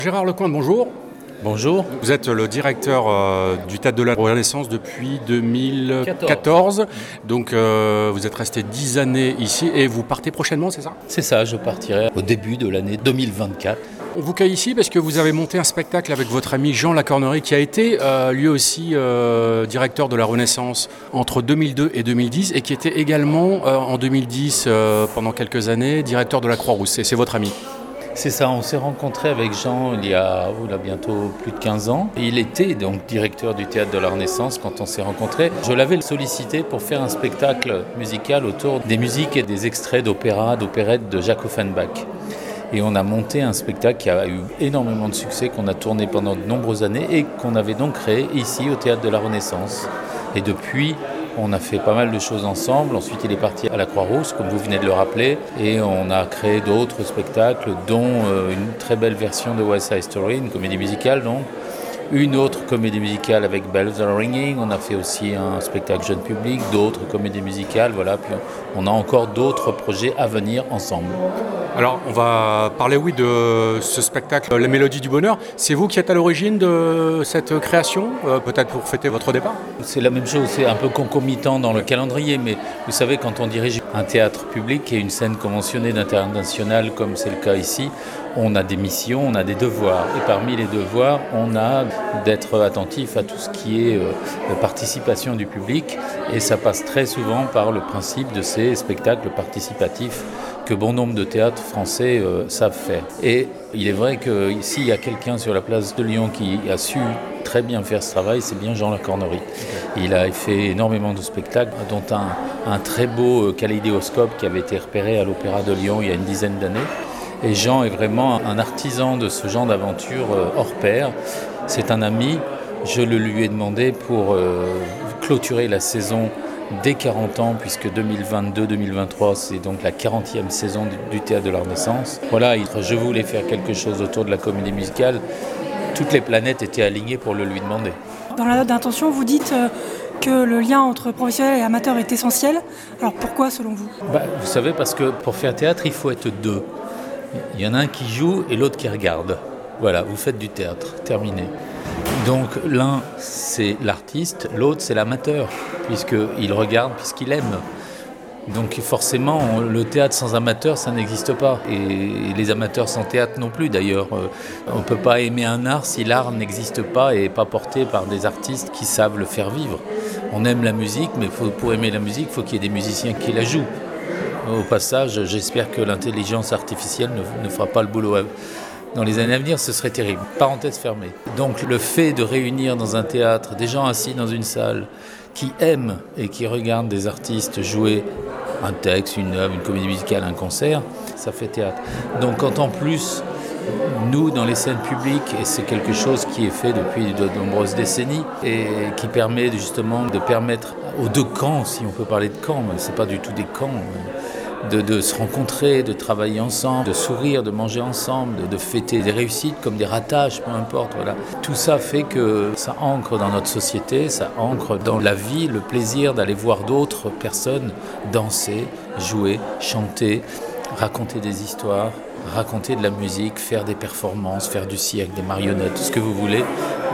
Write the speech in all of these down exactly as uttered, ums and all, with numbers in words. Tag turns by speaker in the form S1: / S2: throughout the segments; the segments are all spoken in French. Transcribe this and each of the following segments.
S1: Gérard Lecointe, bonjour.
S2: Bonjour.
S1: Vous êtes le directeur euh, du Théâtre de la Renaissance depuis deux mille quatorze. Donc euh, vous êtes resté dix années ici et vous partez prochainement, c'est ça ?
S2: C'est ça, je partirai au début de l'année deux mille vingt-quatre.
S1: On vous cueille ici parce que vous avez monté un spectacle avec votre ami Jean Lacornerie qui a été euh, lui aussi euh, directeur de la Renaissance entre deux mille deux et deux mille dix et qui était également euh, en deux mille dix euh, pendant quelques années directeur de la Croix-Rousse. Et c'est votre ami ?
S2: C'est ça, on s'est rencontré avec Jean il y a, oh, il y a bientôt plus de quinze ans. Il était donc directeur du Théâtre de la Renaissance quand on s'est rencontrés. Je l'avais sollicité pour faire un spectacle musical autour des musiques et des extraits d'opéra, d'opérette de Jacques Offenbach. Et on a monté un spectacle qui a eu énormément de succès, qu'on a tourné pendant de nombreuses années et qu'on avait donc créé ici au Théâtre de la Renaissance. Et depuis, on a fait pas mal de choses ensemble. Ensuite, il est parti à la Croix-Rousse, comme vous venez de le rappeler. Et on a créé d'autres spectacles, dont une très belle version de West Side Story, une comédie musicale donc. Une autre comédie musicale avec Bells Are Ringing. On a fait aussi un spectacle jeune public, d'autres comédies musicales. Voilà. Puis on a encore d'autres projets à venir ensemble.
S1: Alors, on va parler, oui, de ce spectacle, Les Mélodies du Bonheur. C'est vous qui êtes à l'origine de cette création, euh, peut-être pour fêter votre départ ?
S2: C'est la même chose, c'est un peu concomitant dans le calendrier, mais vous savez, quand on dirige un théâtre public et une scène conventionnée d'international, comme c'est le cas ici, on a des missions, on a des devoirs. Et parmi les devoirs, on a d'être attentif à tout ce qui est euh, participation du public. Et ça passe très souvent par le principe de ces spectacles participatifs que bon nombre de théâtres français euh, savent faire. Et il est vrai que s'il y a quelqu'un sur la place de Lyon qui a su très bien faire ce travail, c'est bien Jean Lacornerie. Okay. Il a fait énormément de spectacles, dont un, un très beau kaléidoscope qui avait été repéré à l'Opéra de Lyon il y a une dizaine d'années. Et Jean est vraiment un artisan de ce genre d'aventure hors pair. C'est un ami. Je le lui ai demandé pour euh, clôturer la saison dès quarante ans, puisque deux mille vingt-deux deux mille vingt-trois, c'est donc la quarantième saison du, du Théâtre de la Renaissance. Voilà, je voulais faire quelque chose autour de la comédie musicale. Toutes les planètes étaient alignées pour le lui demander.
S3: Dans la note d'intention, vous dites euh, que le lien entre professionnel et amateur est essentiel. Alors pourquoi, selon vous ?
S2: bah, Vous savez, parce que pour faire théâtre, il faut être deux. Il y en a un qui joue et l'autre qui regarde. Voilà, vous faites du théâtre, terminé. Donc l'un, c'est l'artiste, l'autre, c'est l'amateur, puisqu'il regarde, puisqu'il aime. Donc forcément, le théâtre sans amateur, ça n'existe pas. Et les amateurs sans théâtre non plus, d'ailleurs. On ne peut pas aimer un art si l'art n'existe pas et n'est pas porté par des artistes qui savent le faire vivre. On aime la musique, mais pour aimer la musique, il faut qu'il y ait des musiciens qui la jouent. Au passage, j'espère que l'intelligence artificielle ne, ne fera pas le boulot. Dans les années à venir, ce serait terrible. Parenthèse fermée. Donc le fait de réunir dans un théâtre des gens assis dans une salle qui aiment et qui regardent des artistes jouer un texte, une œuvre, une comédie musicale, un concert, ça fait théâtre. Donc quand en plus, nous, dans les scènes publiques, et c'est quelque chose qui est fait depuis de nombreuses décennies, et qui permet justement de permettre aux deux camps, si on peut parler de camps, mais ce n'est pas du tout des camps, de, de se rencontrer, de travailler ensemble, de sourire, de manger ensemble, de, de fêter des réussites comme des ratages, peu importe. Voilà. Tout ça fait que ça ancre dans notre société, ça ancre dans la vie le plaisir d'aller voir d'autres personnes danser, jouer, chanter, raconter des histoires, raconter de la musique, faire des performances, faire du cirque, des marionnettes, tout ce que vous voulez.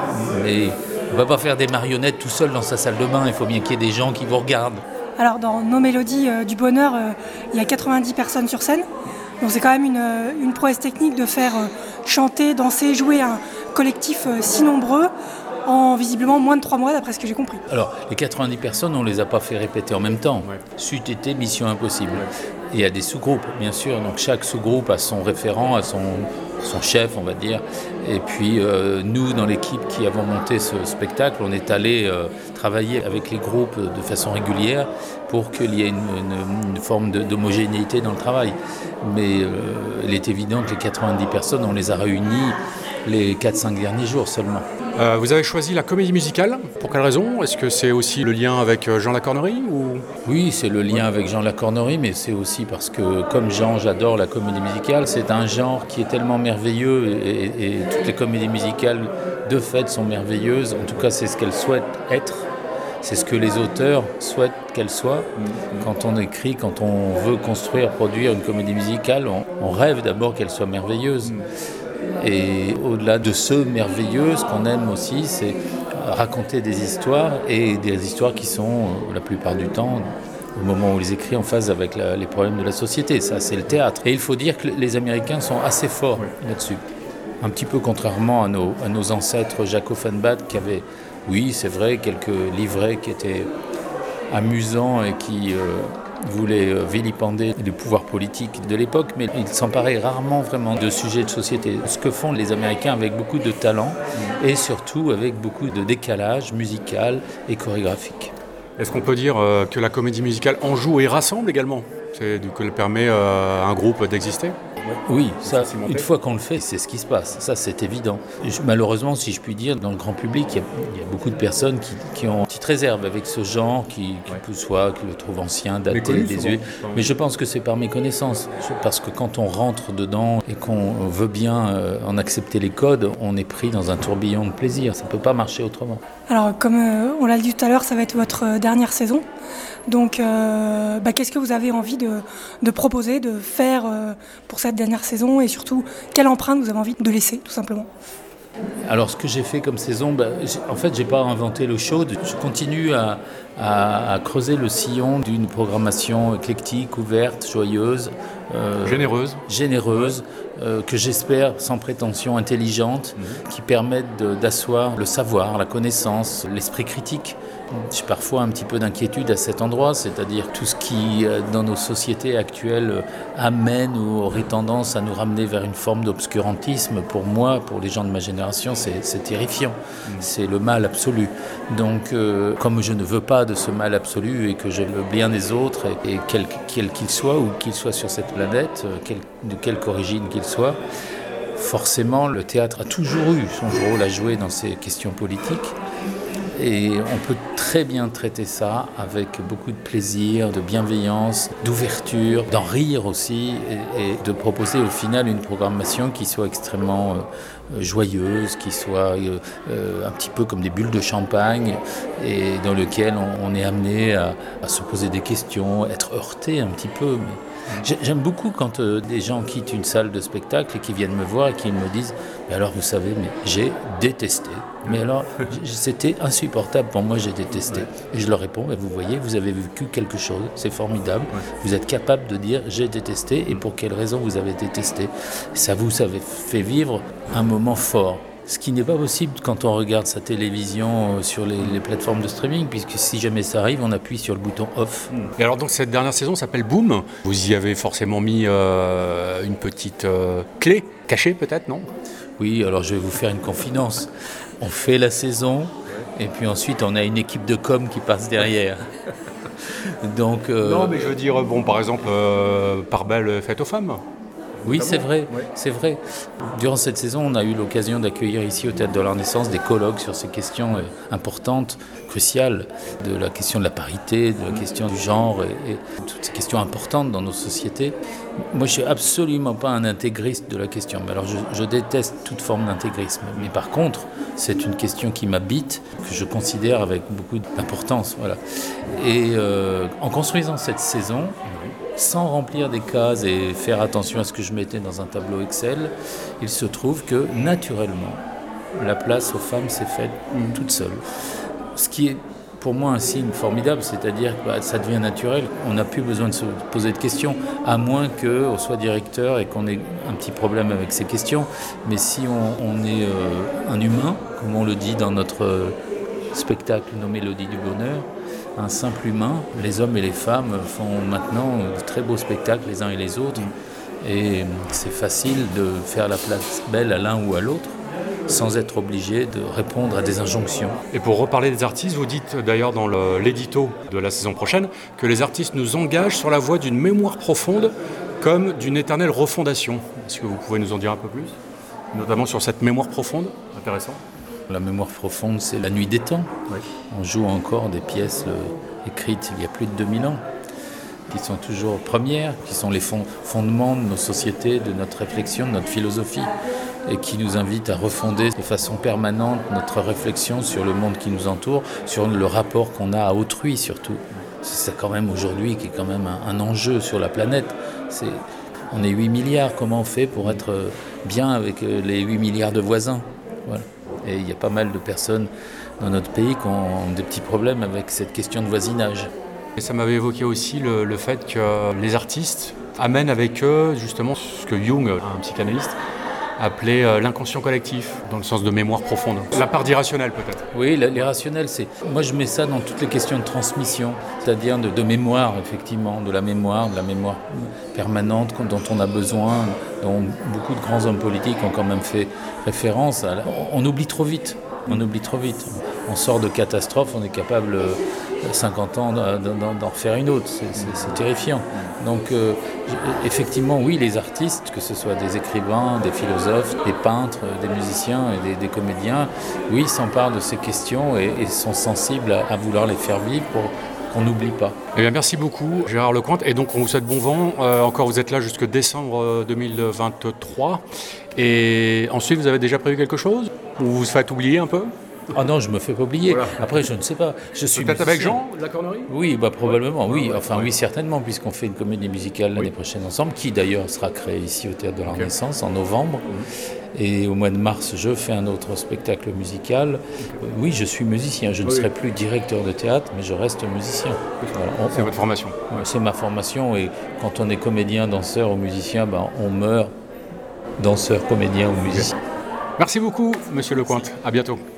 S2: Mais on ne va pas faire des marionnettes tout seul dans sa salle de bain, il faut bien qu'il y ait des gens qui vous regardent.
S3: Alors dans nos mélodies euh, du bonheur, euh, il y a quatre-vingt-dix personnes sur scène. Donc c'est quand même une, une prouesse technique de faire euh, chanter, danser, jouer un collectif euh, si nombreux en visiblement moins de trois mois d'après ce que j'ai compris.
S2: Alors les quatre-vingt-dix personnes, on ne les a pas fait répéter en même temps. Ouais. C'eût été mission impossible. Ouais. Et il y a des sous-groupes, bien sûr. Donc chaque sous-groupe a son référent, a son, son chef, on va dire. Et puis euh, nous, dans l'équipe qui avons monté ce spectacle, on est allé euh, travailler avec les groupes de façon régulière pour qu'il y ait une, une, une forme de, d'homogénéité dans le travail. Mais euh, il est évident que les quatre-vingt-dix personnes, on les a réunies les quatre cinq derniers jours seulement.
S1: Euh, vous avez choisi la comédie musicale. Pour quelle raison ? Est-ce que c'est aussi le lien avec Jean Lacornerie ou...
S2: Oui, c'est le lien avec Jean Lacornerie, mais c'est aussi parce que, comme Jean, j'adore la comédie musicale. C'est un genre qui est tellement merveilleux et, et, et toutes les comédies musicales, de fait, sont merveilleuses. En tout cas, c'est ce qu'elles souhaitent être. C'est ce que les auteurs souhaitent qu'elle soit. Mmh. Quand on écrit, quand on veut construire, produire une comédie musicale, on, on rêve d'abord qu'elle soit merveilleuse. Mmh. Et au-delà de ce merveilleux, ce qu'on aime aussi, c'est raconter des histoires, et des histoires qui sont, la plupart du temps, au moment où on les écrit, en phase avec la, les problèmes de la société. Ça, c'est le théâtre. Et il faut dire que les Américains sont assez forts là-dessus. Un petit peu contrairement à nos, à nos ancêtres Jacques Offenbach, qui avaient, oui, c'est vrai, quelques livrets qui étaient amusants et qui euh, voulaient euh, vilipender les pouvoirs politiques de l'époque, mais ils s'emparaient rarement vraiment de sujets de société. Ce que font les Américains avec beaucoup de talent et surtout avec beaucoup de décalage musical et chorégraphique.
S1: Est-ce qu'on peut dire euh, que la comédie musicale en joue et rassemble également ? C'est du coup, elle permet euh, à un groupe d'exister ?
S2: Oui, ça, une fois qu'on le fait, c'est ce qui se passe. Ça, c'est évident. Je, malheureusement, si je puis dire, dans le grand public, il y a, il y a beaucoup de personnes qui, qui ont une petite réserve avec ce genre, qui, qui ouais. soit, qui le trouvent ancien, daté, désuet. Mais je pense que c'est par méconnaissance. Parce que quand on rentre dedans et qu'on veut bien euh, en accepter les codes, on est pris dans un tourbillon de plaisir. Ça ne peut pas marcher autrement.
S3: Alors, comme euh, on l'a dit tout à l'heure, ça va être votre dernière saison. Donc, euh, bah, qu'est-ce que vous avez envie de, de proposer, de faire euh, pour cette dernière saison, et surtout, quelle empreinte vous avez envie de laisser, tout simplement ?
S2: Alors, ce que j'ai fait comme saison, bah, en fait, je n'ai pas inventé l'eau chaude. Je continue à, à, à creuser le sillon d'une programmation éclectique, ouverte, joyeuse.
S1: Euh, généreuse.
S2: Généreuse, euh, que j'espère, sans prétention, intelligente, mmh. qui permette de, d'asseoir le savoir, la connaissance, l'esprit critique. J'ai parfois un petit peu d'inquiétude à cet endroit, c'est-à-dire tout ce qui, dans nos sociétés actuelles, amène ou aurait tendance à nous ramener vers une forme d'obscurantisme. Pour moi, pour les gens de ma génération, c'est, c'est terrifiant. Mmh. C'est le mal absolu. Donc, euh, comme je ne veux pas de ce mal absolu et que j'ai le bien des autres, et, et quel, quel qu'il soit, ou qu'il soit sur cette planète, quel, de quelque origine qu'il soit, forcément, le théâtre a toujours eu son rôle à jouer dans ces questions politiques. Et on peut très bien traiter ça avec beaucoup de plaisir, de bienveillance, d'ouverture, d'en rire aussi, et, et de proposer au final une programmation qui soit extrêmement euh, joyeuse, qui soit euh, euh, un petit peu comme des bulles de champagne, et dans lequel on, on est amené à, à se poser des questions, être heurté un petit peu. Mais j'aime beaucoup quand euh, des gens quittent une salle de spectacle et qui viennent me voir et qui me disent « Mais alors, vous savez, mais j'ai détesté. Mais alors, c'était insupportable pour moi, j'ai détesté. » Et je leur réponds « Vous voyez, vous avez vécu quelque chose, c'est formidable. Vous êtes capable de dire « J'ai détesté » et pour quelle raison vous avez détesté. » Ça vous avait fait vivre un moment fort. Ce qui n'est pas possible quand on regarde sa télévision sur les, les plateformes de streaming, puisque si jamais ça arrive, on appuie sur le bouton off.
S1: Et alors donc cette dernière saison s'appelle Boom. Vous y avez forcément mis euh, une petite euh, clé, cachée peut-être, non ?
S2: Oui, alors je vais vous faire une confidence. On fait la saison, et puis ensuite on a une équipe de com qui passe derrière. Donc, euh...
S1: Non, mais je veux dire, bon, par exemple, euh, Part belle fête aux femmes.
S2: Oui, c'est vrai, ouais. c'est vrai. Durant cette saison, on a eu l'occasion d'accueillir ici au Théâtre de la Renaissance des colloques sur ces questions importantes, cruciales, de la question de la parité, de la question du genre et, et toutes ces questions importantes dans nos sociétés. Moi, je ne suis absolument pas un intégriste de la question. Mais alors, je, je déteste toute forme d'intégrisme. Mais par contre, c'est une question qui m'habite, que je considère avec beaucoup d'importance. Voilà. Et euh, en construisant cette saison, sans remplir des cases et faire attention à ce que je mettais dans un tableau Excel, il se trouve que, naturellement, la place aux femmes s'est faite toute seule. Ce qui est pour moi un signe formidable, c'est-à-dire que bah, ça devient naturel, on n'a plus besoin de se poser de questions, à moins qu'on soit directeur et qu'on ait un petit problème avec ces questions. Mais si on, on est euh, un humain, comme on le dit dans notre spectacle Nos Mélodies du Bonheur, un simple humain, les hommes et les femmes font maintenant de très beaux spectacles les uns et les autres. Et c'est facile de faire la place belle à l'un ou à l'autre, sans être obligé de répondre à des injonctions.
S1: Et pour reparler des artistes, vous dites d'ailleurs dans le, l'édito de la saison prochaine que les artistes nous engagent sur la voie d'une mémoire profonde comme d'une éternelle refondation. Est-ce que vous pouvez nous en dire un peu plus ? Notamment sur cette mémoire profonde, intéressant.
S2: La mémoire profonde, c'est la nuit des temps. Oui. On joue encore des pièces euh, écrites il y a plus de deux mille ans, qui sont toujours premières, qui sont les fond- fondements de nos sociétés, de notre réflexion, de notre philosophie, et qui nous invitent à refonder de façon permanente notre réflexion sur le monde qui nous entoure, sur le rapport qu'on a à autrui surtout. C'est ça quand même aujourd'hui qui est quand même un, un enjeu sur la planète. C'est On est huit milliards, comment on fait pour être bien avec les huit milliards de voisins? Voilà. Et il y a pas mal de personnes dans notre pays qui ont des petits problèmes avec cette question de voisinage.
S1: Et ça m'avait évoqué aussi le, le fait que les artistes amènent avec eux justement ce que Jung, un psychanalyste, appelait euh, l'inconscient collectif, dans le sens de mémoire profonde. La part d'irrationnel peut-être.
S2: Oui, l'irrationnel, c'est... Moi je mets ça dans toutes les questions de transmission, c'est-à-dire de, de mémoire, effectivement, de la mémoire, de la mémoire permanente dont on a besoin, dont beaucoup de grands hommes politiques ont quand même fait référence. À la... On oublie trop vite, on oublie trop vite. On sort de catastrophe, on est capable, cinquante ans, d'en refaire une autre. C'est, c'est, c'est terrifiant. Donc, euh, effectivement, oui, les artistes, que ce soit des écrivains, des philosophes, des peintres, des musiciens et des, des comédiens, oui, s'emparent de ces questions et, et sont sensibles à, à vouloir les faire vivre pour qu'on n'oublie pas.
S1: Eh bien, merci beaucoup, Gérard Lecointe. Et donc, on vous souhaite bon vent. Euh, encore, vous êtes là jusqu'en décembre deux mille vingt-trois. Et ensuite, vous avez déjà prévu quelque chose? Ou vous vous faites oublier un peu?
S2: Ah non, je me fais pas oublier. Voilà. Après, je ne sais pas. Je suis
S1: peut-être musicien. Avec Jean de la Cornerie?
S2: Oui, bah, probablement, oui. Enfin, oui, certainement, puisqu'on fait une comédie musicale l'année oui. prochaine ensemble, qui d'ailleurs sera créée ici au Théâtre de la okay. Renaissance en novembre. Mmh. Et au mois de mars, je fais un autre spectacle musical. Okay. Oui, je suis musicien. Je ne oui. serai plus directeur de théâtre, mais je reste musicien.
S1: Voilà. On, c'est on, votre formation?
S2: Ouais. C'est ma formation. Et quand on est comédien, danseur ou musicien, ben, on meurt danseur, comédien ou musicien.
S1: Merci beaucoup, Monsieur Lecointe. À bientôt.